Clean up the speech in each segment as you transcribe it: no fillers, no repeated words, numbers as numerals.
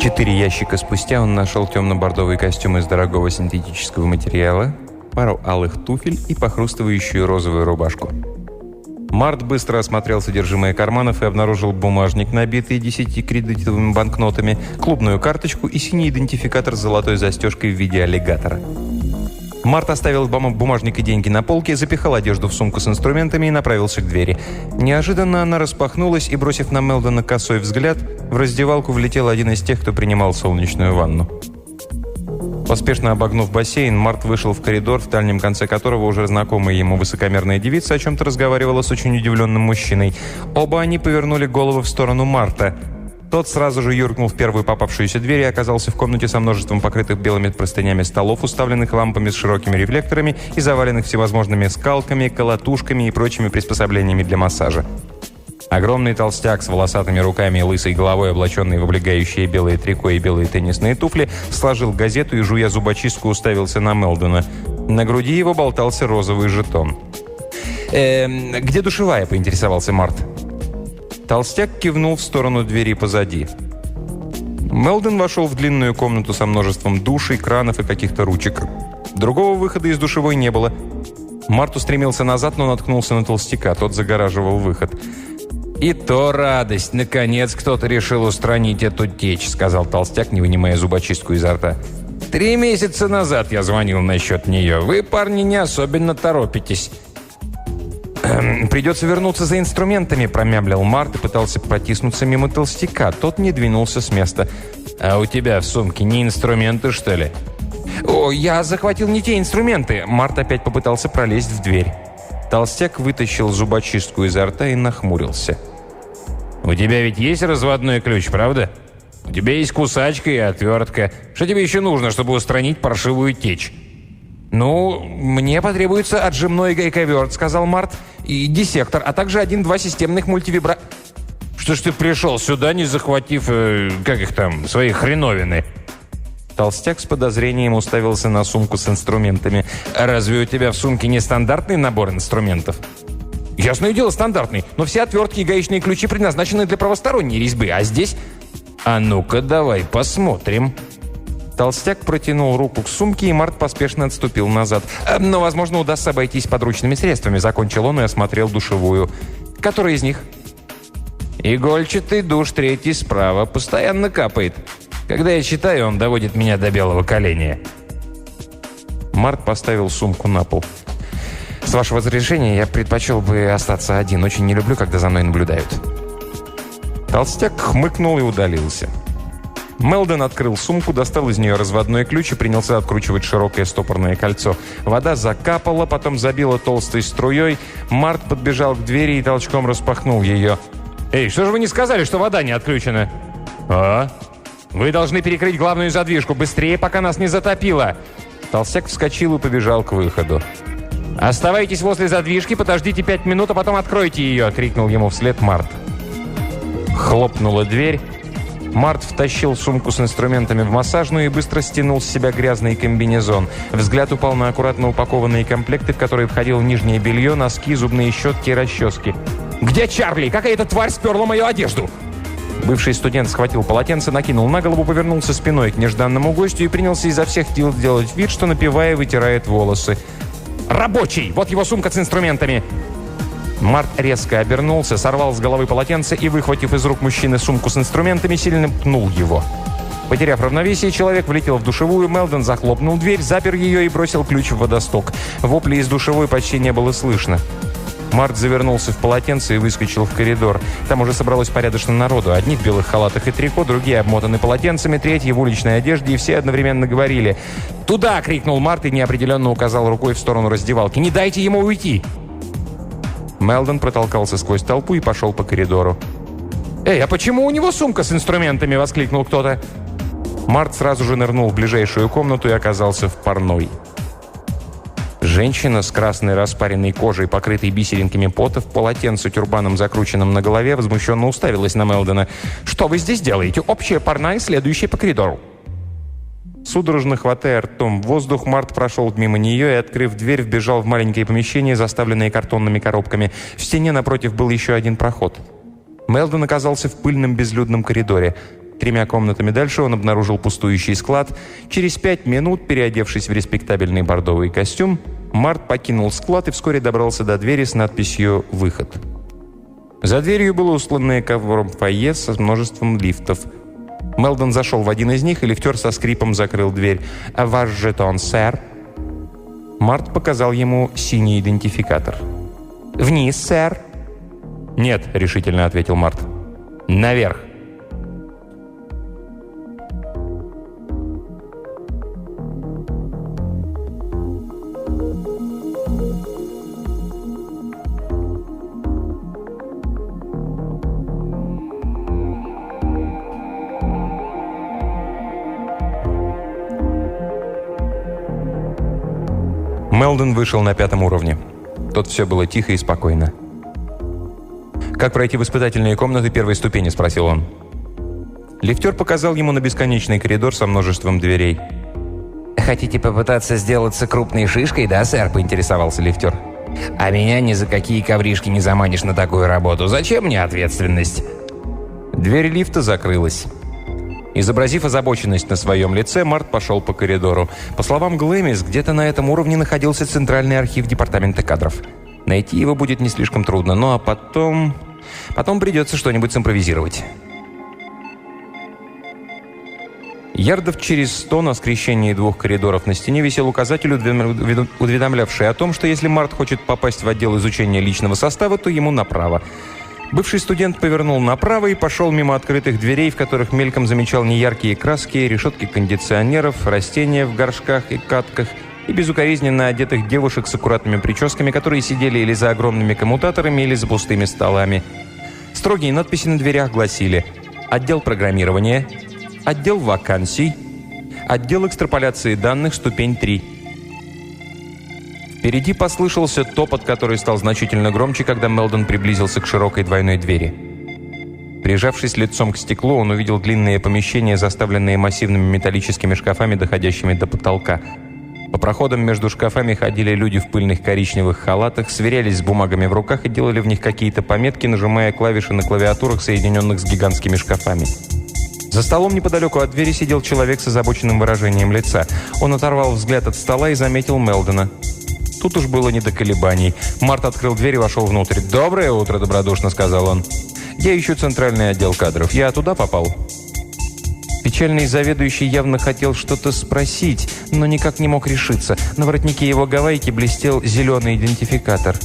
4 ящика спустя он нашел темно-бордовый костюм из дорогого синтетического материала, пару алых туфель и похрустывающую розовую рубашку. Март быстро осмотрел содержимое карманов и обнаружил бумажник, набитый 10-кредитовыми банкнотами, клубную карточку и синий идентификатор с золотой застежкой в виде аллигатора. Март оставил бумажник и деньги на полке, запихал одежду в сумку с инструментами и направился к двери. Неожиданно она распахнулась, и, бросив на Мелдона косой взгляд, в раздевалку влетел один из тех, кто принимал солнечную ванну. Поспешно обогнув бассейн, Март вышел в коридор, в дальнем конце которого уже знакомая ему высокомерная девица о чем-то разговаривала с очень удивленным мужчиной. Оба они повернули головы в сторону Марта. Тот сразу же юркнул в первую попавшуюся дверь и оказался в комнате со множеством покрытых белыми простынями столов, уставленных лампами с широкими рефлекторами и заваленных всевозможными скалками, колотушками и прочими приспособлениями для массажа. Огромный толстяк с волосатыми руками и лысой головой, облаченный в облегающие белые трико и белые теннисные туфли, сложил газету и, жуя зубочистку, уставился на Мелдона. На груди его болтался розовый жетон. «Где душевая?» – поинтересовался Март. Толстяк кивнул в сторону двери позади. Мелдон вошел в длинную комнату со множеством душей, кранов и каких-то ручек. Другого выхода из душевой не было. Март устремился назад, но наткнулся на толстяка. Тот загораживал выход. «И то радость! Наконец кто-то решил устранить эту течь», — сказал толстяк, не вынимая зубочистку изо рта. 3 месяца назад я звонил насчет нее. Вы, парни, не особенно торопитесь». «Придется вернуться за инструментами», — промямлил Март и пытался протиснуться мимо толстяка. Тот не двинулся с места. «А у тебя в сумке не инструменты, что ли?» «О, я захватил не те инструменты». Март опять попытался пролезть в дверь. Толстяк вытащил зубочистку изо рта и нахмурился. «У тебя ведь есть разводной ключ, правда? У тебя есть кусачка и отвертка. Что тебе еще нужно, чтобы устранить паршивую течь?» «Ну, мне потребуется отжимной гайковерт», — сказал Март, «и диссектор, а также 1-2 системных мультивибра...» «Что ж ты пришел сюда, не захватив, свои хреновины?» Толстяк с подозрением уставился на сумку с инструментами. «Разве у тебя в сумке не стандартный набор инструментов?» «Ясное дело, стандартный, но все отвертки и гаечные ключи предназначены для правосторонней резьбы, а здесь...» «А ну-ка, давай посмотрим». Толстяк протянул руку к сумке, и Март поспешно отступил назад. «Но, возможно, удастся обойтись подручными средствами», — закончил он и осмотрел душевую. «Который из них?» «Игольчатый душ, 3 справа. Постоянно капает. Когда я читаю, он доводит меня до белого коленя». Март поставил сумку на пол. «С вашего разрешения, я предпочел бы остаться один. Очень не люблю, когда за мной наблюдают». Толстяк хмыкнул и удалился. Мелдон открыл сумку, достал из нее разводной ключ и принялся откручивать широкое стопорное кольцо. Вода закапала, потом забила толстой струей. Март подбежал к двери и толчком распахнул ее. «Эй, что же вы не сказали, что вода не отключена?» «А? Вы должны перекрыть главную задвижку. Быстрее, пока нас не затопило!» Толстяк вскочил и побежал к выходу. «Оставайтесь возле задвижки, подождите 5 минут, а потом откройте ее!» — крикнул ему вслед Март. Хлопнула дверь. Март втащил сумку с инструментами в массажную и быстро стянул с себя грязный комбинезон. Взгляд упал на аккуратно упакованные комплекты, в которые входило нижнее белье, носки, зубные щетки и расчески. «Где Чарли? Какая-то тварь сперла мою одежду!» Бывший студент схватил полотенце, накинул на голову, повернулся спиной к нежданному гостю и принялся изо всех сил делать вид, что, напевая, вытирает волосы. «Рабочий! Вот его сумка с инструментами!» Март резко обернулся, сорвал с головы полотенце и, выхватив из рук мужчины сумку с инструментами, сильно пнул его. Потеряв равновесие, человек влетел в душевую, Мелдон захлопнул дверь, запер ее и бросил ключ в водосток. Вопли из душевой почти не было слышно. Март завернулся в полотенце и выскочил в коридор. Там уже собралось порядочно народу. Одни в белых халатах и трико, другие обмотаны полотенцами, третьи в уличной одежде, и все одновременно говорили. «Туда!» — крикнул Март и неопределенно указал рукой в сторону раздевалки. «Не дайте ему уйти!» Мелдон протолкался сквозь толпу и пошел по коридору. «Эй, а почему у него сумка с инструментами?» — воскликнул кто-то. Март сразу же нырнул в ближайшую комнату и оказался в парной. Женщина с красной распаренной кожей, покрытой бисеринками пота, в полотенце тюрбаном, закрученном на голове, возмущенно уставилась на Мелдона. «Что вы здесь делаете? Общая парная, следующая по коридору». Судорожно хватая ртом воздух, Март прошел мимо нее и, открыв дверь, вбежал в маленькое помещение, заставленное картонными коробками. В стене напротив был еще один проход. Мелдон оказался в пыльном безлюдном коридоре. 3 комнатами дальше он обнаружил пустующий склад. Через 5 минут, переодевшись в респектабельный бордовый костюм, Март покинул склад и вскоре добрался до двери с надписью «Выход». За дверью было устланное ковром фойе со множеством лифтов. Мелдон зашел в один из них, и лифтер со скрипом закрыл дверь. «А ваш жетон, сэр?» Март показал ему синий идентификатор. «Вниз, сэр». «Нет», — решительно ответил Март. «Наверх». Мелдон вышел на 5-м уровне. Тут все было тихо и спокойно. «Как пройти в испытательные комнаты первой ступени?» – спросил он. Лифтер показал ему на бесконечный коридор со множеством дверей. «Хотите попытаться сделаться крупной шишкой, да, сэр?» – поинтересовался лифтер. «А меня ни за какие ковришки не заманишь на такую работу. Зачем мне ответственность?» Дверь лифта закрылась. Изобразив озабоченность на своем лице, Март пошел по коридору. По словам Глэмис, где-то на этом уровне находился центральный архив департамента кадров. Найти его будет не слишком трудно, ну а потом придется что-нибудь симпровизировать. Ярдов через 100 на скрещении 2 коридоров на стене висел указатель, уведомлявший о том, что если Март хочет попасть в отдел изучения личного состава, то ему направо. Бывший студент повернул направо и пошел мимо открытых дверей, в которых мельком замечал неяркие краски, решетки кондиционеров, растения в горшках и катках и безукоризненно одетых девушек с аккуратными прическами, которые сидели или за огромными коммутаторами, или за пустыми столами. Строгие надписи на дверях гласили: «Отдел программирования», «Отдел вакансий», «Отдел экстраполяции данных, ступень 3». Впереди послышался топот, который стал значительно громче, когда Мелдон приблизился к широкой двойной двери. Прижавшись лицом к стеклу, он увидел длинные помещения, заставленные массивными металлическими шкафами, доходящими до потолка. По проходам между шкафами ходили люди в пыльных коричневых халатах, сверялись с бумагами в руках и делали в них какие-то пометки, нажимая клавиши на клавиатурах, соединенных с гигантскими шкафами. За столом неподалеку от двери сидел человек с озабоченным выражением лица. Он оторвал взгляд от стола и заметил Мелдона. Тут уж было не до колебаний. Март открыл дверь и вошел внутрь. «Доброе утро», — добродушно сказал он. «Я ищу центральный отдел кадров. Я туда попал?» Печальный заведующий явно хотел что-то спросить, но никак не мог решиться. На воротнике его гавайки блестел зеленый идентификатор.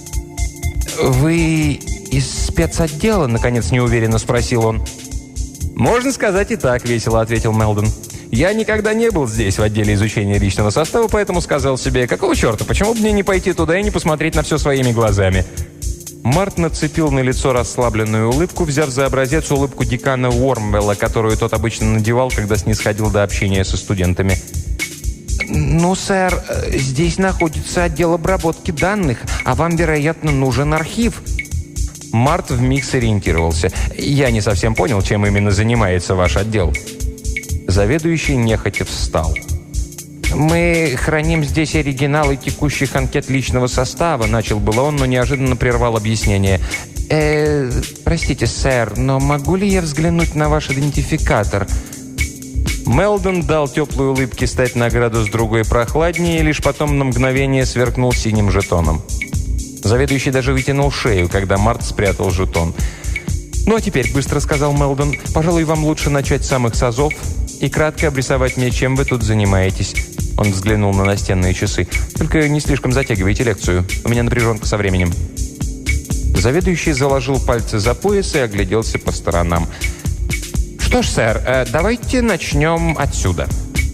«Вы из спецотдела?» — наконец неуверенно спросил он. «Можно сказать и так», — весело ответил Мелдон. «Я никогда не был здесь, в отделе изучения личного состава, поэтому сказал себе, какого черта, почему бы мне не пойти туда и не посмотреть на все своими глазами?» Март нацепил на лицо расслабленную улыбку, взяв за образец улыбку декана Уормвелла, которую тот обычно надевал, когда снисходил до общения со студентами. «Ну, сэр, здесь находится отдел обработки данных, а вам, вероятно, нужен архив». Март вмиг сориентировался. «Я не совсем понял, чем именно занимается ваш отдел». Заведующий нехотя встал. «Мы храним здесь оригиналы текущих анкет личного состава», — начал было он, но неожиданно прервал объяснение. «Простите, сэр, но могу ли я взглянуть на ваш идентификатор?» Мелдон дал теплой улыбке стать на градус другой прохладнее и лишь потом на мгновение сверкнул синим жетоном. Заведующий даже вытянул шею, когда Март спрятал жетон. «Ну а теперь», — быстро сказал Мелдон, — «пожалуй, вам лучше начать с самых сазов и кратко обрисовать мне, чем вы тут занимаетесь». Он взглянул на настенные часы. «Только не слишком затягивайте лекцию. У меня напряженка со временем». Заведующий заложил пальцы за пояс и огляделся по сторонам. «Что ж, сэр, давайте начнем отсюда».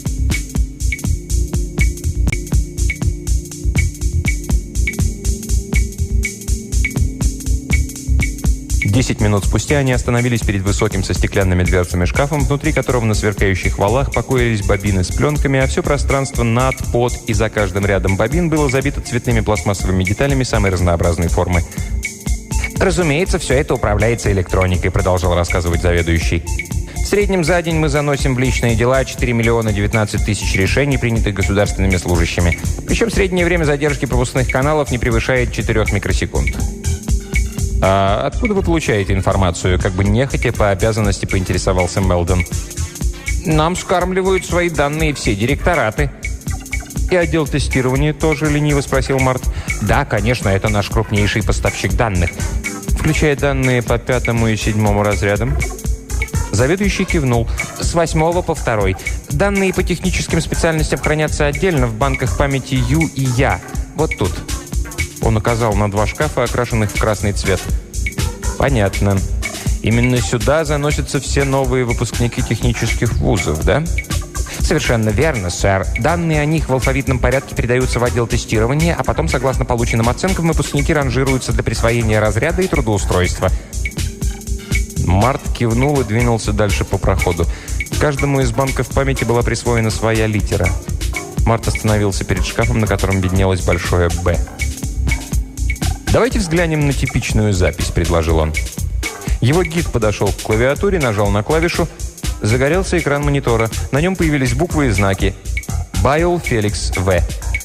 10 минут спустя они остановились перед высоким со стеклянными дверцами шкафом, внутри которого на сверкающих валах покоились бобины с пленками, а все пространство над, под и за каждым рядом бобин было забито цветными пластмассовыми деталями самой разнообразной формы. «Разумеется, все это управляется электроникой», — продолжал рассказывать заведующий. «В среднем за день мы заносим в личные дела 4 миллиона 19 тысяч решений, принятых государственными служащими. Причем среднее время задержки пропускных каналов не превышает 4 микросекунд». «А откуда вы получаете информацию?» Как бы нехотя по обязанности поинтересовался Мелдон. «Нам скармливают свои данные все директораты». «И отдел тестирования тоже?» — лениво спросил Март. «Да, конечно, это наш крупнейший поставщик данных». «Включая данные по 5 и 7 разрядам?» Заведующий кивнул. «С 8 по 2. Данные по техническим специальностям хранятся отдельно в банках памяти Ю и Я. Вот тут». Он указал на 2 шкафа, окрашенных в красный цвет. «Понятно. Именно сюда заносятся все новые выпускники технических вузов, да?» «Совершенно верно, сэр. Данные о них в алфавитном порядке передаются в отдел тестирования, а потом, согласно полученным оценкам, выпускники ранжируются для присвоения разряда и трудоустройства». Март кивнул и двинулся дальше по проходу. Каждому из банков памяти была присвоена своя литера. Март остановился перед шкафом, на котором виднелось большое «Б». «Давайте взглянем на типичную запись», — предложил он. Его гид подошел к клавиатуре, нажал на клавишу. Загорелся экран монитора. На нем появились буквы и знаки. «Байл Феликс В.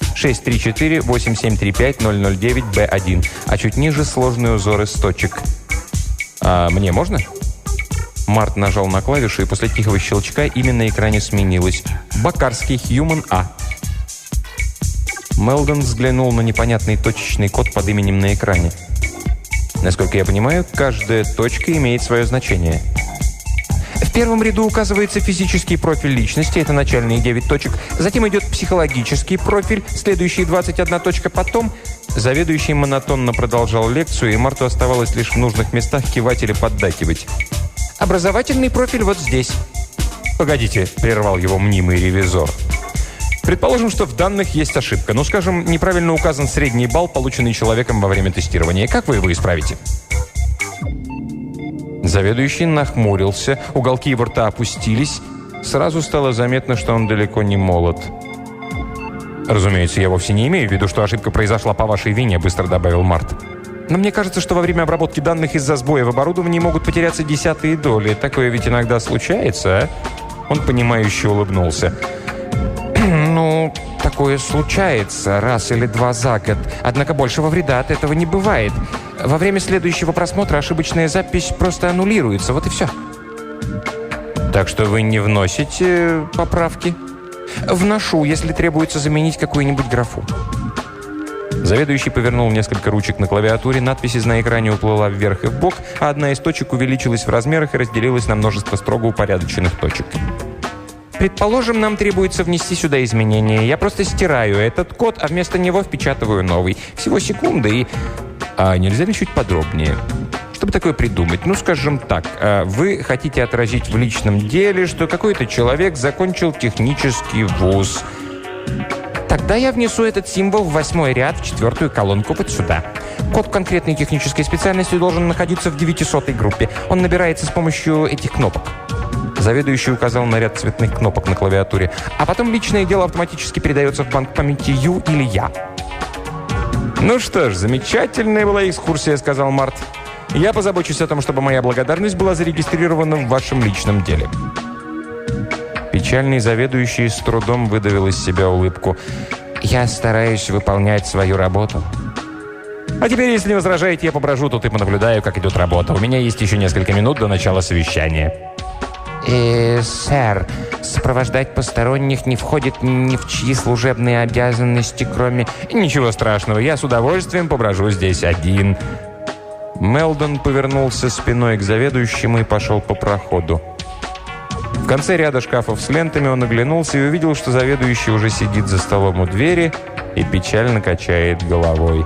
634-8735-009-Б1». А чуть ниже сложный узор из точек. «А мне можно?» Март нажал на клавишу, и после тихого щелчка имя на экране сменилось. «Бакарский Хьюман А». Мелдон взглянул на непонятный точечный код под именем на экране. Насколько я понимаю, каждая точка имеет свое значение. В первом ряду указывается физический профиль личности, это начальные 9 точек. Затем идет психологический профиль, следующие 21 точка. Потом заведующий монотонно продолжал лекцию, и Марту оставалось лишь в нужных местах кивать или поддакивать. образовательный профиль вот здесь. «Погодите», — прервал его мнимый ревизор. «Предположим, что в данных есть ошибка. Ну, скажем, неправильно указан средний балл, полученный человеком во время тестирования. Как вы его исправите?» Заведующий нахмурился, уголки его рта опустились. Сразу стало заметно, что он далеко не молод. «Разумеется, я вовсе не имею в виду, что ошибка произошла по вашей вине», — быстро добавил Март. «Но мне кажется, что во время обработки данных из-за сбоя в оборудовании могут потеряться десятые доли. Такое ведь иногда случается, а?» Он понимающе улыбнулся. Ну, такое случается раз или два за год. Однако большего вреда от этого не бывает. Во время следующего просмотра ошибочная запись просто аннулируется. Вот и все. «Так что вы не вносите поправки?» Вношу, если требуется заменить какую-нибудь графу. Заведующий повернул несколько ручек на клавиатуре, надпись на экране уплыла вверх и вбок, а одна из точек увеличилась в размерах и разделилась на множество строго упорядоченных точек. Предположим, нам требуется внести сюда изменения. Я просто стираю этот код, а вместо него впечатываю новый. Всего секунды и... А нельзя ли чуть подробнее? Чтобы такое придумать? Ну, скажем так, вы хотите отразить в личном деле, что какой-то человек закончил технический вуз. Тогда я внесу этот символ в 8-й ряд, в 4-ю колонку вот сюда. Код конкретной технической специальности должен находиться в 900-й группе. Он набирается с помощью этих кнопок. Заведующий указал на ряд цветных кнопок на клавиатуре. А потом личное дело автоматически передается в банк памяти Ю или Я. «Ну что ж, замечательная была экскурсия», — сказал Март. «Я позабочусь о том, чтобы моя благодарность была зарегистрирована в вашем личном деле». Печальный заведующий с трудом выдавил из себя улыбку. «Я стараюсь выполнять свою работу». «А теперь, если не возражаете, я поброжу тут и понаблюдаю, как идет работа. У меня есть еще несколько минут до начала совещания». Сэр, сопровождать посторонних не входит ни в чьи служебные обязанности, кроме... «Ничего страшного, я с удовольствием поброжу здесь один». Мелдон повернулся спиной к заведующему и пошел по проходу. В конце ряда шкафов с лентами он оглянулся и увидел, что заведующий уже сидит за столом у двери и печально качает головой.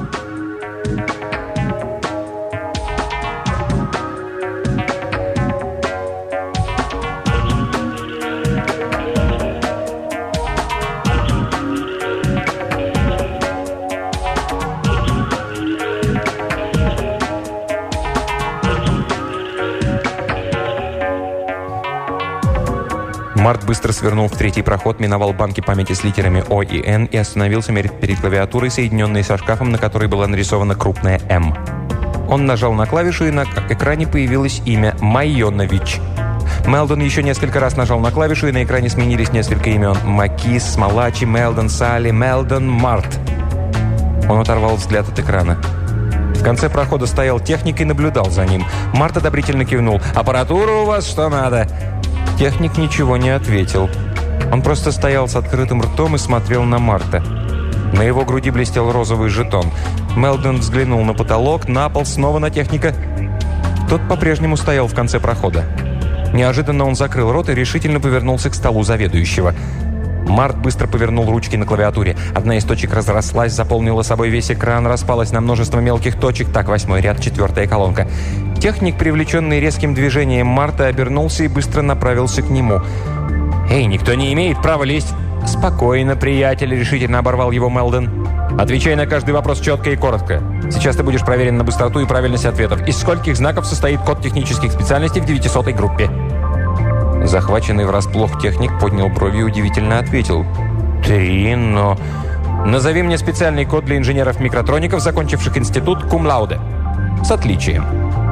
Март быстро свернул в третий проход, миновал банки памяти с литерами О и Н и остановился перед клавиатурой, соединенной со шкафом, на которой была нарисована крупная М. Он нажал на клавишу, и на экране появилось имя Майонович. Мелдон еще несколько раз нажал на клавишу, и на экране сменились несколько имен: Макис, Смолачи, Мелдон, Салли, Мелдон, Март. Он оторвал взгляд от экрана. В конце прохода стоял техник и наблюдал за ним. Март одобрительно кивнул. «Аппаратура у вас что надо?» Техник ничего не ответил. Он просто стоял с открытым ртом и смотрел на Марта. На его груди блестел розовый жетон. Мелдон взглянул на потолок, на пол, снова на техника. Тот по-прежнему стоял в конце прохода. Неожиданно он закрыл рот и решительно повернулся к столу заведующего. Март быстро повернул ручки на клавиатуре. Одна из точек разрослась, заполнила собой весь экран, распалась на множество мелких точек. Так, 8-й ряд, 4-я колонка. Техник, привлеченный резким движением Марта, обернулся и быстро направился к нему. «Эй, никто не имеет права лезть!» «Спокойно, приятель», — решительно оборвал его Мелдон. «Отвечай на каждый вопрос четко и коротко. Сейчас ты будешь проверен на быстроту и правильность ответов. Из скольких знаков состоит код технических специальностей в 900-й группе?» Захваченный врасплох техник поднял брови и удивительно ответил. 3, но... «Назови мне специальный код для инженеров-микротроников, закончивших институт cum laude. С отличием».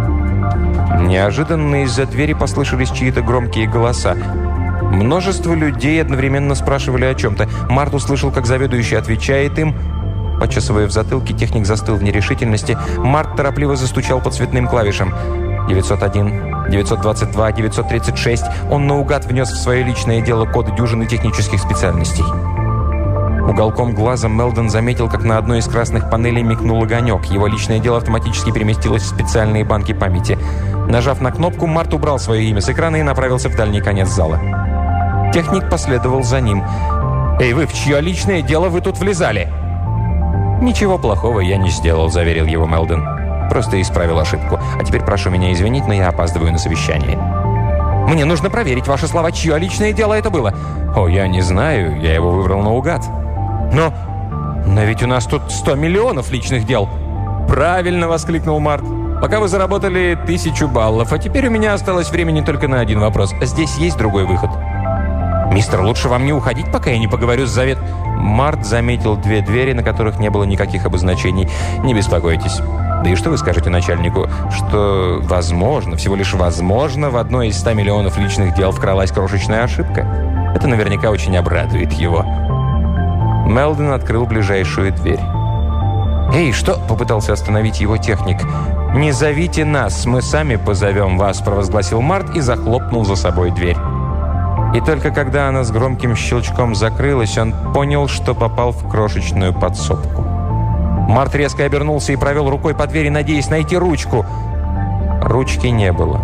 Неожиданно из-за двери послышались чьи-то громкие голоса. Множество людей одновременно спрашивали о чем-то. Март услышал, как заведующий отвечает им. Почесывая в затылке, техник застыл в нерешительности. Март торопливо застучал по цветным клавишам. 901, 922, 936. Он наугад внес в свое личное дело коды дюжины технических специальностей. Уголком глаза Мелдон заметил, как на одной из красных панелей мигнул огонек. Его личное дело автоматически переместилось в специальные банки памяти. Нажав на кнопку, Март убрал свое имя с экрана и направился в дальний конец зала. Техник последовал за ним. «Эй, вы, в чье личное дело вы тут влезали?» «Ничего плохого я не сделал», — заверил его Мелдон. «Просто исправил ошибку. А теперь прошу меня извинить, но я опаздываю на совещание». «Мне нужно проверить ваши слова. Чье личное дело это было?» «О, я не знаю. Я его выбрал наугад». «Но ведь у нас тут 100 миллионов личных дел». «Правильно!» — воскликнул Март. «Пока вы заработали 1000 баллов, а теперь у меня осталось времени только на один вопрос. Здесь есть другой выход?» «Мистер, лучше вам не уходить, пока я не поговорю с завет...» Март заметил 2 двери, на которых не было никаких обозначений. «Не беспокойтесь. Да и что вы скажете начальнику? Что, возможно, всего лишь возможно, в одной из 100 миллионов личных дел вкралась крошечная ошибка? Это наверняка очень обрадует его». Мелдон открыл ближайшую дверь. «Эй, что?» — попытался остановить его техник. «Не зовите нас, мы сами позовем вас», — провозгласил Март и захлопнул за собой дверь. И только когда она с громким щелчком закрылась, он понял, что попал в крошечную подсобку. Март резко обернулся и провел рукой по двери, надеясь найти ручку. Ручки не было.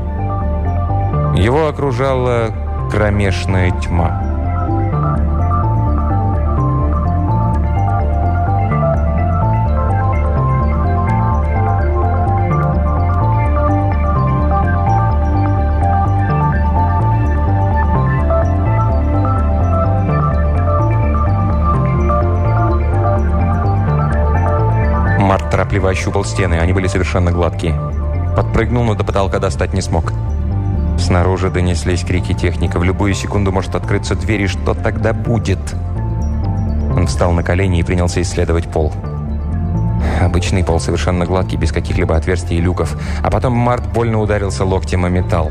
Его окружала кромешная тьма. Март торопливо ощупал стены, они были совершенно гладкие. Подпрыгнул, но до потолка достать не смог. Снаружи донеслись крики техника. В любую секунду может открыться дверь, и что тогда будет? Он встал на колени и принялся исследовать пол. Обычный пол, совершенно гладкий, без каких-либо отверстий и люков. А потом Март больно ударился локтем о металл.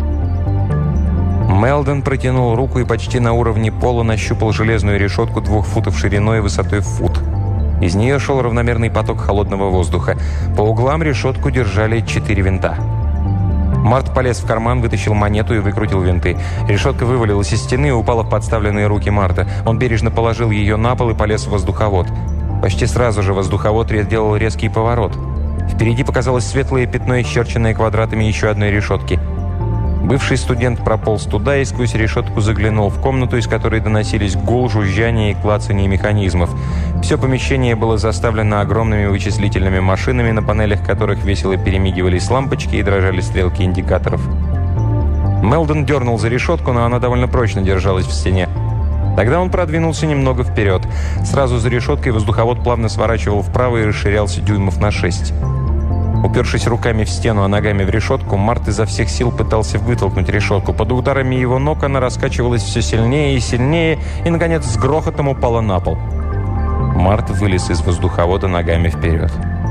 Мелдон протянул руку и почти на уровне пола нащупал железную решетку 2 футов шириной и высотой в фут. Из нее шел равномерный поток холодного воздуха. По углам решетку держали 4 винта. Март полез в карман, вытащил монету и выкрутил винты. Решетка вывалилась из стены и упала в подставленные руки Марта. Он бережно положил ее на пол и полез в воздуховод. Почти сразу же воздуховод делал резкий поворот. Впереди показалось светлое пятно, исчерченное квадратами еще одной решетки. Бывший студент прополз туда и сквозь решетку заглянул в комнату, из которой доносились гул, жужжание и клацание механизмов. Все помещение было заставлено огромными вычислительными машинами, на панелях которых весело перемигивались лампочки и дрожали стрелки индикаторов. Мелдон дернул за решетку, но она довольно прочно держалась в стене. Тогда он продвинулся немного вперед. Сразу за решеткой воздуховод плавно сворачивал вправо и расширялся дюймов на 6. Упершись руками в стену, а ногами в решетку, Март изо всех сил пытался вытолкнуть решетку. Под ударами его ног она раскачивалась все сильнее и сильнее, и, наконец, с грохотом упала на пол. Март вылез из воздуховода ногами вперед.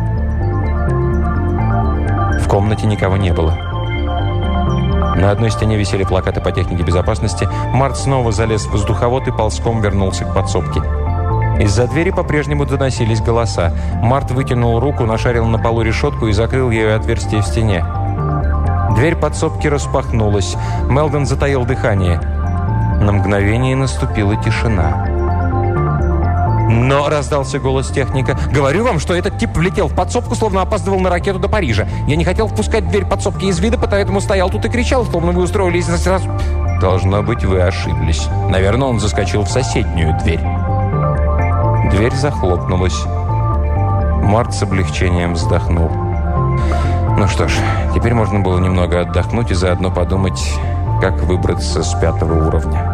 В комнате никого не было. На одной стене висели плакаты по технике безопасности. Март снова залез в воздуховод и ползком вернулся к подсобке. Из-за двери по-прежнему доносились голоса. Март вытянул руку, нашарил на полу решетку и закрыл ею отверстие в стене. Дверь подсобки распахнулась. Мелдон затаил дыхание. На мгновение наступила тишина. «Но!» — раздался голос техника. «Говорю вам, что этот тип влетел в подсобку, словно опаздывал на ракету до Парижа. Я не хотел впускать дверь подсобки из вида, поэтому стоял тут и кричал, словно вы устроились сразу...» «Должно быть, вы ошиблись. Наверное, он заскочил в соседнюю дверь». Дверь захлопнулась. Март с облегчением вздохнул. Ну что ж, теперь можно было немного отдохнуть и заодно подумать, как выбраться с 5-го уровня.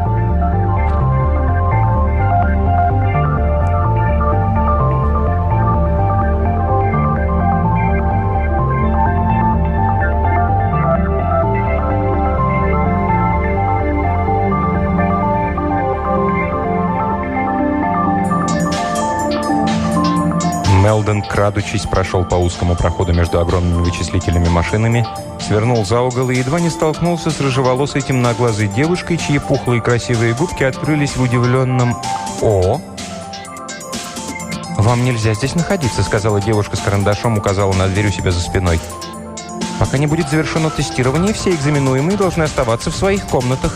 Мелдон, крадучись, прошел по узкому проходу между огромными вычислительными машинами, свернул за угол и едва не столкнулся с рыжеволосой темноглазой девушкой, чьи пухлые красивые губки открылись в удивленном «О». «Вам нельзя здесь находиться», — сказала девушка с карандашом, указала на дверь у себя за спиной. «Пока не будет завершено тестирование, все экзаменуемые должны оставаться в своих комнатах».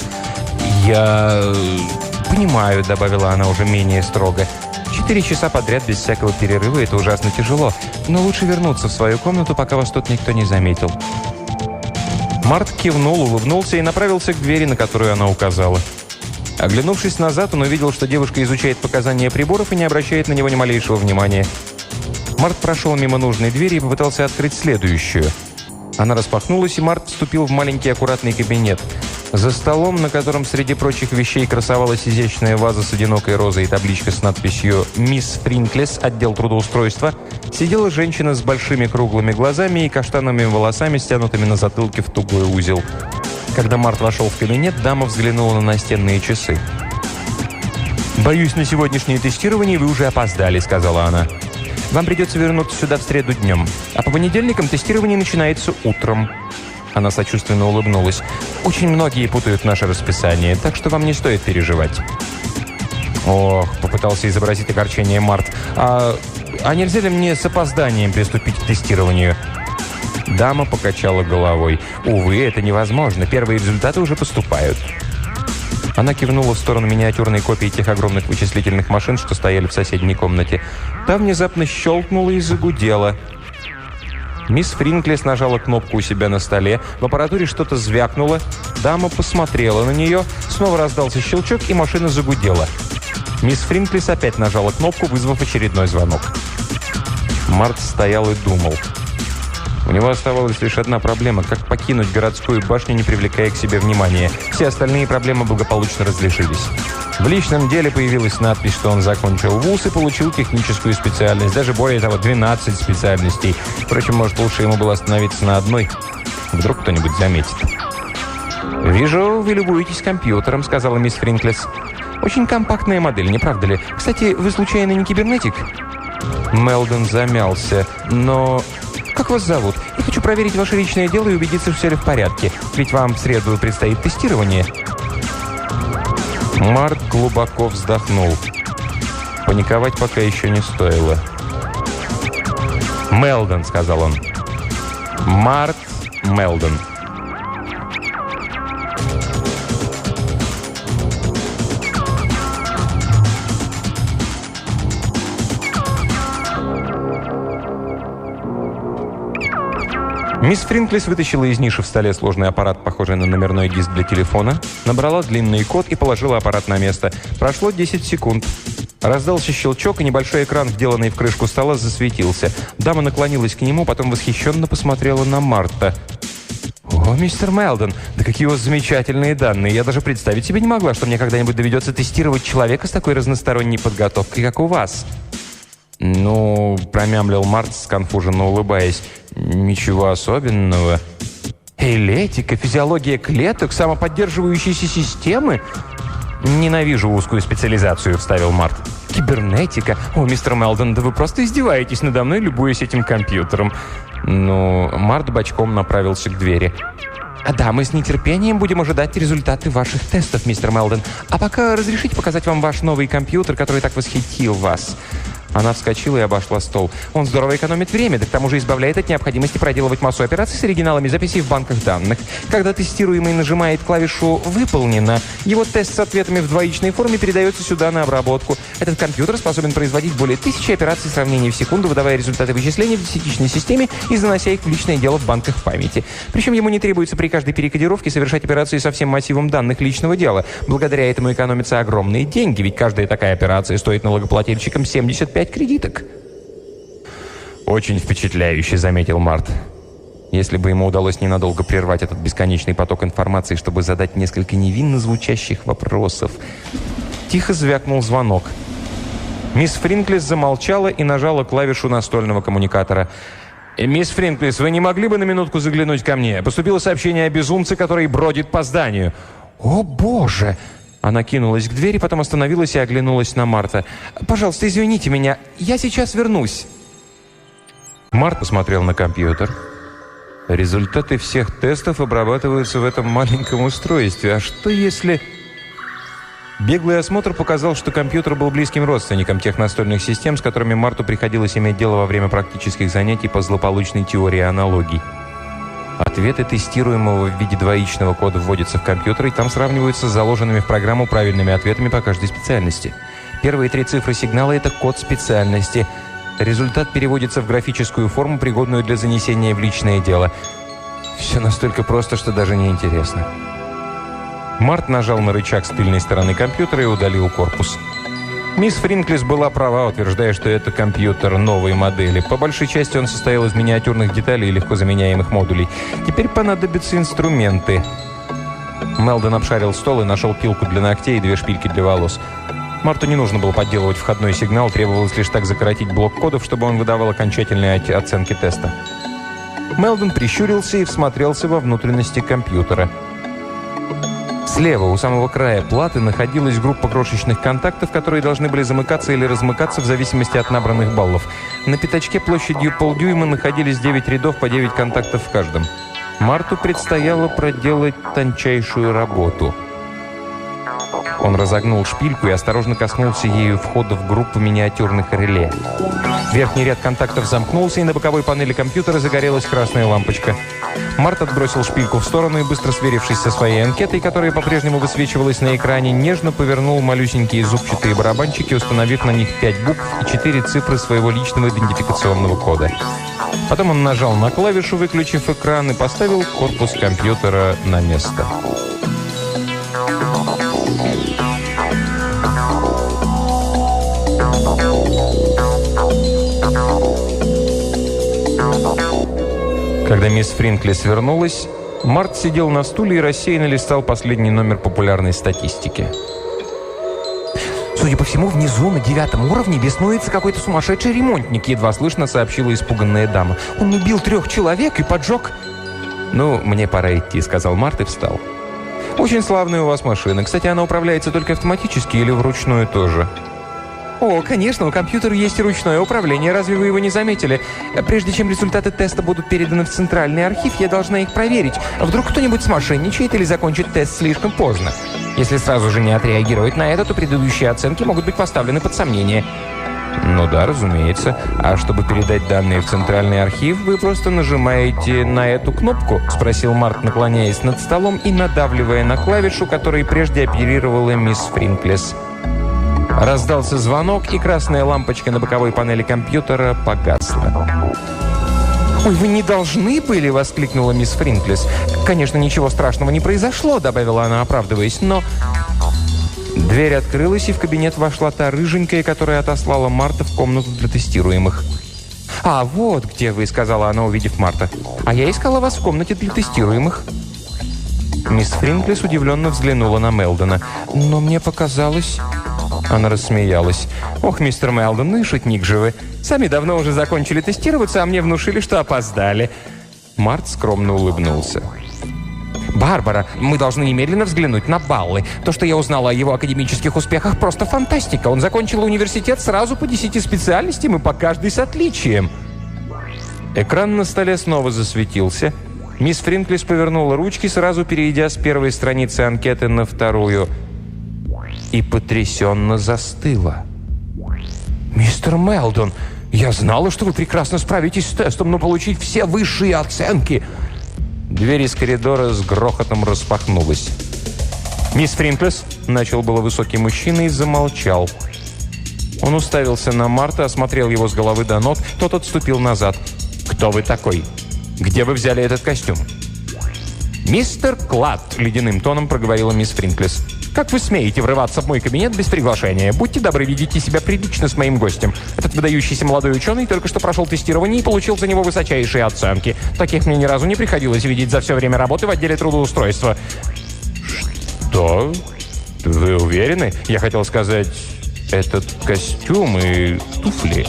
«Я понимаю», — добавила она уже менее строго. 4 часа подряд без всякого перерыва – это ужасно тяжело. Но лучше вернуться в свою комнату, пока вас тут никто не заметил. Март кивнул, улыбнулся и направился к двери, на которую она указала. Оглянувшись назад, он увидел, что девушка изучает показания приборов и не обращает на него ни малейшего внимания. Март прошел мимо нужной двери и попытался открыть следующую. Она распахнулась, и Март вступил в маленький аккуратный кабинет. За столом, на котором среди прочих вещей красовалась изящная ваза с одинокой розой и табличка с надписью «Мисс Фринклес, отдел трудоустройства», сидела женщина с большими круглыми глазами и каштановыми волосами, стянутыми на затылке в тугой узел. Когда Март вошел в кабинет, дама взглянула на настенные часы. «Боюсь, на сегодняшнее тестирование вы уже опоздали», — сказала она. «Вам придется вернуться сюда в среду днем, а по понедельникам тестирование начинается утром». Она сочувственно улыбнулась. «Очень многие путают наше расписание, так что вам не стоит переживать». «Ох», — попытался изобразить огорчение Март. «А нельзя ли мне с опозданием приступить к тестированию?» Дама покачала головой. «Увы, это невозможно. Первые результаты уже поступают». Она кивнула в сторону миниатюрной копии тех огромных вычислительных машин, что стояли в соседней комнате. Та внезапно щелкнула и загудела. Мисс Фринклес нажала кнопку у себя на столе, в аппаратуре что-то звякнуло, дама посмотрела на нее, снова раздался щелчок, и машина загудела. Мисс Фринклес опять нажала кнопку, вызвав очередной звонок. Март стоял и думал. У него оставалась лишь одна проблема – как покинуть городскую башню, не привлекая к себе внимания. Все остальные проблемы благополучно разрешились. В личном деле появилась надпись, что он закончил вуз и получил техническую специальность. Даже более того, 12 специальностей. Впрочем, может, лучше ему было остановиться на одной. Вдруг кто-нибудь заметит. «Вижу, вы любуетесь компьютером», – сказала мисс Фринклес. «Очень компактная модель, не правда ли? Кстати, вы случайно не кибернетик?» Мелдон замялся. «Но... как вас зовут? Я хочу проверить ваше личное дело и убедиться, что все ли в порядке. Ведь вам в среду предстоит тестирование». Март глубоко вздохнул. Паниковать пока еще не стоило. «Мелдон», — сказал он. «Март Мелдон». Мисс Фринклес вытащила из ниши в столе сложный аппарат, похожий на номерной диск для телефона, набрала длинный код и положила аппарат на место. Прошло 10 секунд. Раздался щелчок, и небольшой экран, вделанный в крышку стола, засветился. Дама наклонилась к нему, потом восхищенно посмотрела на Марта. «О, мистер Мелдон, да какие у вас замечательные данные! Я даже представить себе не могла, что мне когда-нибудь доведется тестировать человека с такой разносторонней подготовкой, как у вас». «Ну...» – промямлил Март, сконфуженно улыбаясь. «Ничего особенного». «Элетика, физиология клеток, самоподдерживающиеся системы?» «Ненавижу узкую специализацию», – вставил Март. «Кибернетика? О, мистер Мелдон, да вы просто издеваетесь надо мной, любуясь этим компьютером». Ну, Март бочком направился к двери. Да, мы с нетерпением будем ожидать результаты ваших тестов, мистер Мелдон. А пока разрешите показать вам ваш новый компьютер, который так восхитил вас». Она вскочила и обошла стол. «Он здорово экономит время, да к тому же избавляет от необходимости проделывать массу операций с оригиналами записей в банках данных. Когда тестируемый нажимает клавишу «Выполнено», его тест с ответами в двоичной форме передается сюда на обработку. Этот компьютер способен производить более 1000 операций сравнения в секунду, выдавая результаты вычислений в десятичной системе и занося их в личное дело в банках памяти. Причем ему не требуется при каждой перекодировке совершать операции со всем массивом данных личного дела. Благодаря этому экономятся огромные деньги, ведь каждая такая операция стоит налогоплательщикам 75 кредиток. «Очень впечатляюще», — заметил Март. Если бы ему удалось ненадолго прервать этот бесконечный поток информации, чтобы задать несколько невинно звучащих вопросов. Тихо звякнул звонок. Мисс Фринклис замолчала и нажала клавишу настольного коммуникатора. «Мисс Фринклис, вы не могли бы на минутку заглянуть ко мне? Поступило сообщение о безумце, который бродит по зданию». «О, Боже!» Она кинулась к двери, потом остановилась и оглянулась на Марта. «Пожалуйста, извините меня, я сейчас вернусь». Март посмотрел на компьютер. Результаты всех тестов обрабатываются в этом маленьком устройстве. А что если... Беглый осмотр показал, что компьютер был близким родственником тех настольных систем, с которыми Марту приходилось иметь дело во время практических занятий по злополучной теории аналогий. Ответы тестируемого в виде двоичного кода вводятся в компьютер, и там сравниваются с заложенными в программу правильными ответами по каждой специальности. Первые 3 цифры сигнала – это код специальности. Результат переводится в графическую форму, пригодную для занесения в личное дело. Все настолько просто, что даже не интересно. Март нажал на рычаг с тыльной стороны компьютера и удалил корпус. Мисс Фринклис была права, утверждая, что это компьютер новой модели. По большей части он состоял из миниатюрных деталей и легко заменяемых модулей. Теперь понадобятся инструменты. Мелдон обшарил стол и нашел пилку для ногтей и 2 шпильки для волос. Марту не нужно было подделывать входной сигнал, требовалось лишь так закоротить блок кодов, чтобы он выдавал окончательные оценки теста. Мелдон прищурился и всмотрелся во внутренности компьютера. Слева, у самого края платы, находилась группа крошечных контактов, которые должны были замыкаться или размыкаться в зависимости от набранных баллов. На пятачке площадью полдюйма находились 9 рядов по 9 контактов в каждом. Марту предстояло проделать тончайшую работу. Он разогнул шпильку и осторожно коснулся ею входа в группу миниатюрных реле. Верхний ряд контактов замкнулся, и на боковой панели компьютера загорелась красная лампочка. Март отбросил шпильку в сторону и, быстро сверившись со своей анкетой, которая по-прежнему высвечивалась на экране, нежно повернул малюсенькие зубчатые барабанчики, установив на них 5 букв и 4 цифры своего личного идентификационного кода. Потом он нажал на клавишу, выключив экран, и поставил корпус компьютера на место. Когда мисс Фринклис вернулась, Март сидел на стуле и рассеянно листал последний номер популярной статистики. «Судя по всему, внизу, на 9-м уровне, беснуется какой-то сумасшедший ремонтник», едва слышно сообщила испуганная дама. «Он убил 3 человек и поджег...» «Ну, мне пора идти», — сказал Март и встал. «Очень славная у вас машина. Кстати, она управляется только автоматически или вручную тоже?» «О, конечно, у компьютера есть и ручное управление. Разве вы его не заметили? Прежде чем результаты теста будут переданы в центральный архив, я должна их проверить. Вдруг кто-нибудь смошенничает или закончит тест слишком поздно. Если сразу же не отреагировать на это, то предыдущие оценки могут быть поставлены под сомнение». «Ну да, разумеется. А чтобы передать данные в центральный архив, вы просто нажимаете на эту кнопку?» — спросил Март, наклоняясь над столом и надавливая на клавишу, которой прежде оперировала мисс Фринклис. Раздался звонок, и красная лампочка на боковой панели компьютера погасла. «Ой, вы не должны были!» — воскликнула мисс Фринклис. «Конечно, ничего страшного не произошло», — добавила она, оправдываясь, «но...» Дверь открылась, и в кабинет вошла та рыженькая, которая отослала Марта в комнату для тестируемых. «А, вот где вы», — сказала она, увидев Марта. «А я искала вас в комнате для тестируемых». Мисс Фринклис удивленно взглянула на Мелдона. «Но мне показалось...» Она рассмеялась. «Ох, мистер Мелдон, ну и шутник же вы. Сами давно уже закончили тестироваться, а мне внушили, что опоздали». Март скромно улыбнулся. «Барбара, мы должны немедленно взглянуть на баллы. То, что я узнала о его академических успехах, просто фантастика. Он закончил университет сразу по 10 специальностям и по каждой с отличием». Экран на столе снова засветился. Мисс Фринклис повернула ручки, сразу перейдя с первой страницы анкеты на вторую. И потрясенно застыла. «Мистер Мелдон, я знала, что вы прекрасно справитесь с тестом, но получить все высшие оценки...» Дверь из коридора с грохотом распахнулась. «Мисс Фринклис», — начал было высокий мужчина и замолчал. Он уставился на Марта, осмотрел его с головы до ног, тот отступил назад. «Кто вы такой? Где вы взяли этот костюм?» «Мистер Клад», — ледяным тоном проговорила мисс Фринклис. «Как вы смеете врываться в мой кабинет без приглашения? Будьте добры, ведите себя прилично с моим гостем. Этот выдающийся молодой ученый только что прошел тестирование и получил за него высочайшие оценки. Таких мне ни разу не приходилось видеть за все время работы в отделе трудоустройства». «Что? Вы уверены? Я хотел сказать, этот костюм и туфли».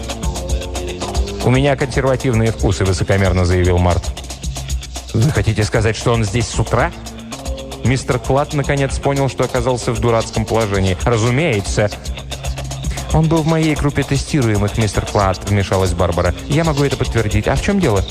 «У меня консервативные вкусы», — высокомерно заявил Март. «Вы хотите сказать, что он здесь с утра?» Мистер Клад наконец понял, что оказался в дурацком положении. «Разумеется». «Он был в моей группе тестируемых, мистер Клад», — вмешалась Барбара. «Я могу это подтвердить. А в чем дело?»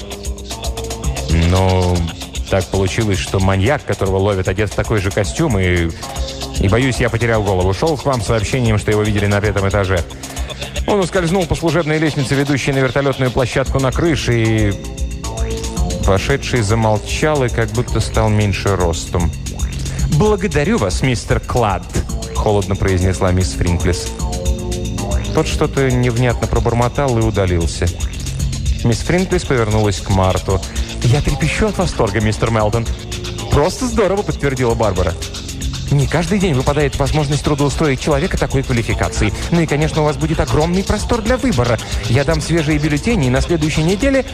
«Ну, так получилось, что маньяк, которого ловят, одет в такой же костюм, и боюсь, я потерял голову. Шел к вам с сообщением, что его видели на 5-м этаже. Он ускользнул по служебной лестнице, ведущей на вертолетную площадку на крыше, и...» Вошедший замолчал и как будто стал меньше ростом. «Благодарю вас, мистер Клад», — холодно произнесла мисс Фринклис. Тот что-то невнятно пробормотал и удалился. Мисс Фринклис повернулась к Марту. «Я трепещу от восторга, мистер Мелдон». «Просто здорово», — подтвердила Барбара. «Не каждый день выпадает возможность трудоустроить человека такой квалификации. Ну и, конечно, у вас будет огромный простор для выбора. Я дам свежие бюллетени, и на следующей неделе...»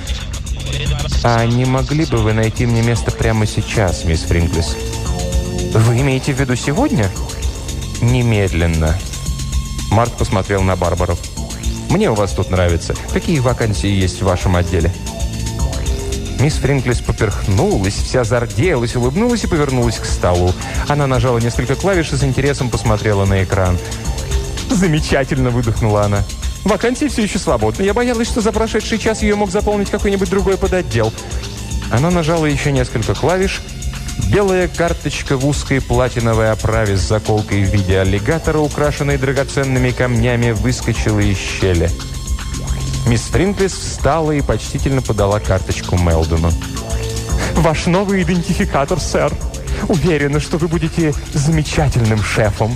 «А не могли бы вы найти мне место прямо сейчас, мисс Фринклис?» «Вы имеете в виду сегодня?» «Немедленно». Март посмотрел на Барбару. «Мне у вас тут нравится. Какие вакансии есть в вашем отделе?» Мисс Фринклис поперхнулась, вся зарделась, улыбнулась и повернулась к столу. Она нажала несколько клавиш и с интересом посмотрела на экран. «Замечательно!» — выдохнула она. «Вакансия все еще свободна. Я боялась, что за прошедший час ее мог заполнить какой-нибудь другой подотдел». Она нажала еще несколько клавиш. Белая карточка в узкой платиновой оправе с заколкой в виде аллигатора, украшенной драгоценными камнями, выскочила из щели. Мисс Фринклис встала и почтительно подала карточку Мелдону. «Ваш новый идентификатор, сэр. Уверена, что вы будете замечательным шефом».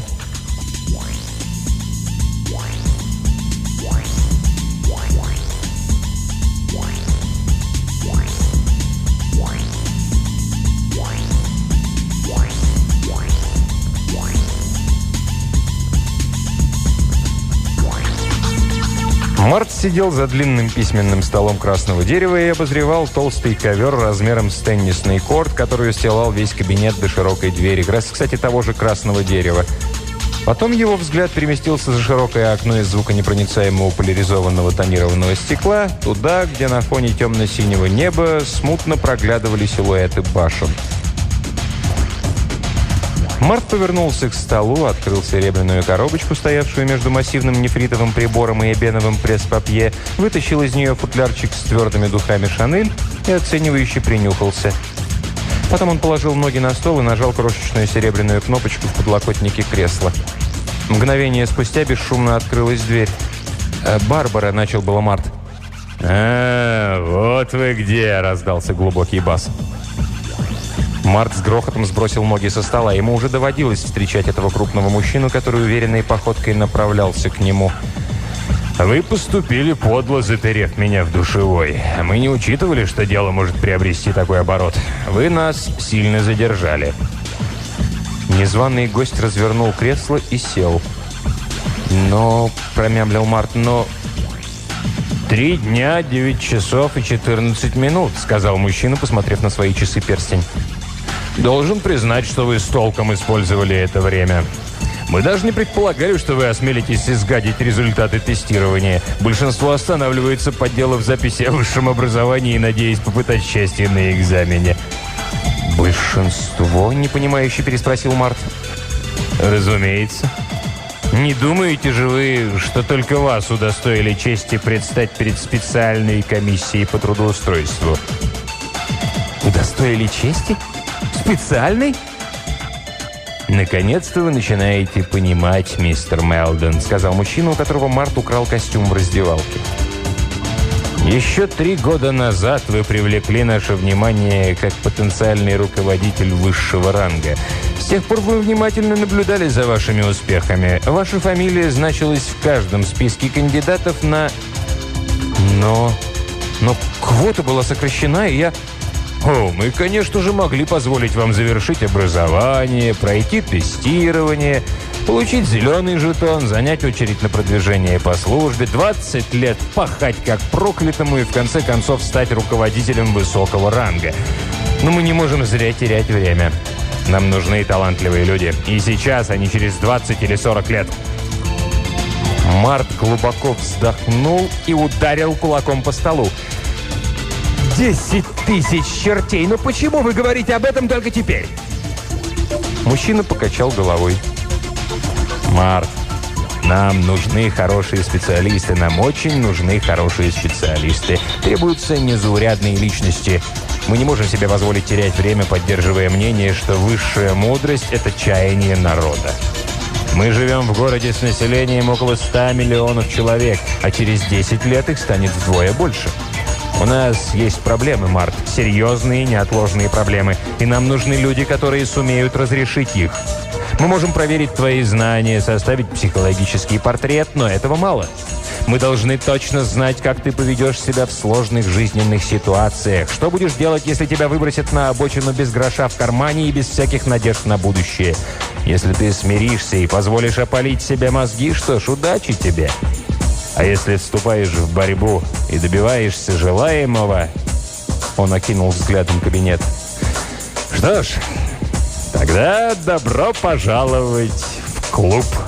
Март сидел за длинным письменным столом красного дерева и обозревал толстый ковер размером с теннисный корт, который устилал весь кабинет до широкой двери, кстати, того же красного дерева. Потом его взгляд переместился за широкое окно из звуконепроницаемого поляризованного тонированного стекла, туда, где на фоне темно-синего неба смутно проглядывали силуэты башен. Март повернулся к столу, открыл серебряную коробочку, стоявшую между массивным нефритовым прибором и эбеновым пресс-папье, вытащил из нее футлярчик с твердыми духами «Шанель» и оценивающе принюхался. Потом он положил ноги на стол и нажал крошечную серебряную кнопочку в подлокотнике кресла. Мгновение спустя бесшумно открылась дверь. «Барбара», — начал было Март. Вот вы где!» — раздался глубокий бас. Март с грохотом сбросил ноги со стола. Ему уже доводилось встречать этого крупного мужчину, который уверенной походкой направлялся к нему. «Вы поступили подло, заперев меня в душевой. Мы не учитывали, что дело может приобрести такой оборот. Вы нас сильно задержали». Незваный гость развернул кресло и сел. «Но...» — промямлил Март, «но...» 3 дня, 9 часов и 14 минут», — сказал мужчина, посмотрев на свои часы-перстень. «Должен признать, что вы с толком использовали это время. Мы даже не предполагали, что вы осмелитесь изгадить результаты тестирования. Большинство останавливается, подделав записи о высшем образовании, надеясь попытать счастье на экзамене». «Большинство?» — непонимающе переспросил Март. «Разумеется. Не думаете же вы, что только вас удостоили чести предстать перед специальной комиссией по трудоустройству?» «Удостоили?» искусства или чести? Специальный? «Наконец-то вы начинаете понимать, мистер Мелдон», — сказал мужчина, у которого Март украл костюм в раздевалке. «Еще 3 года назад вы привлекли наше внимание как потенциальный руководитель высшего ранга. С тех пор мы внимательно наблюдали за вашими успехами. Ваша фамилия значилась в каждом списке кандидатов на... Но квота была сокращена, и я... Мы, конечно же, могли позволить вам завершить образование, пройти тестирование, получить зеленый жетон, занять очередь на продвижение по службе, 20 лет пахать как проклятому и в конце концов стать руководителем высокого ранга. Но мы не можем зря терять время. Нам нужны талантливые люди. И сейчас, а не через 20 или 40 лет. Март глубоко вздохнул и ударил кулаком по столу. 10 тысяч чертей! Но почему вы говорите об этом только теперь? Мужчина покачал головой. Март, нам нужны хорошие специалисты. Нам очень нужны хорошие специалисты. Требуются незаурядные личности. Мы не можем себе позволить терять время, поддерживая мнение, что высшая мудрость – это чаяние народа. Мы живем в городе с населением около 100 миллионов человек, а через 10 лет их станет вдвое больше. У нас есть проблемы, Март, серьезные, неотложные проблемы, и нам нужны люди, которые сумеют разрешить их. Мы можем проверить твои знания, составить психологический портрет, но этого мало. Мы должны точно знать, как ты поведешь себя в сложных жизненных ситуациях. Что будешь делать, если тебя выбросят на обочину без гроша в кармане и без всяких надежд на будущее? Если ты смиришься и позволишь опалить себе мозги, что ж, удачи тебе. А если вступаешь в борьбу и добиваешься желаемого...» Он окинул взглядом кабинет. «Что ж, тогда добро пожаловать в клуб».